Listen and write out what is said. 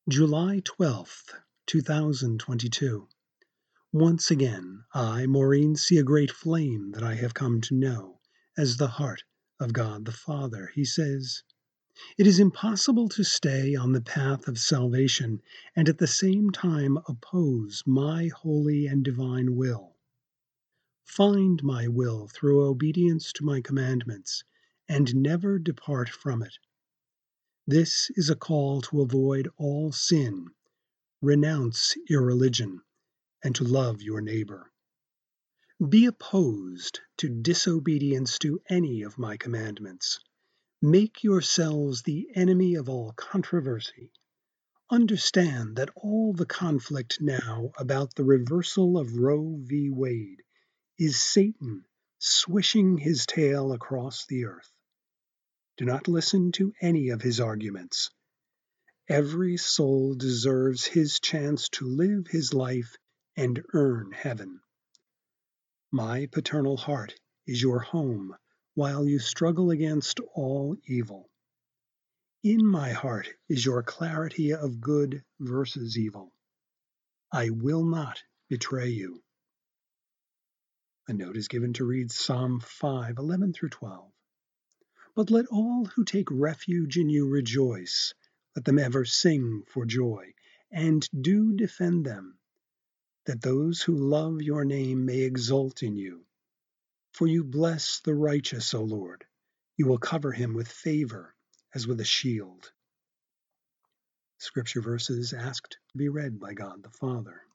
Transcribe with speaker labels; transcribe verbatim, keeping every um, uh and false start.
Speaker 1: July twelfth, two thousand twenty-two. Once again, I, Maureen, see a great flame that I have come to know as the heart of God the Father. He says, "It is impossible to stay on the path of salvation and at the same time oppose my holy and divine will. Find my will through obedience to my commandments, and never depart from it. This is a call to avoid all sin, renounce irreligion, and to love your neighbor. Be opposed to disobedience to any of my commandments. Make yourselves the enemy of all controversy. Understand that all the conflict now about the reversal of Roe v. Wade is Satan swishing his tail across the earth. Do not listen to any of his arguments. Every soul deserves his chance to live his life and earn heaven. My paternal heart is your home while you struggle against all evil. In my heart is your clarity of good versus evil. I will not betray you." A note is given to read Psalm five, eleven through twelve. "But let all who take refuge in you rejoice. Let them ever sing for joy, and do defend them, that those who love your name may exult in you. For you bless the righteous, O Lord. You will cover him with favor as with a shield." Scripture verses asked to be read by God the Father.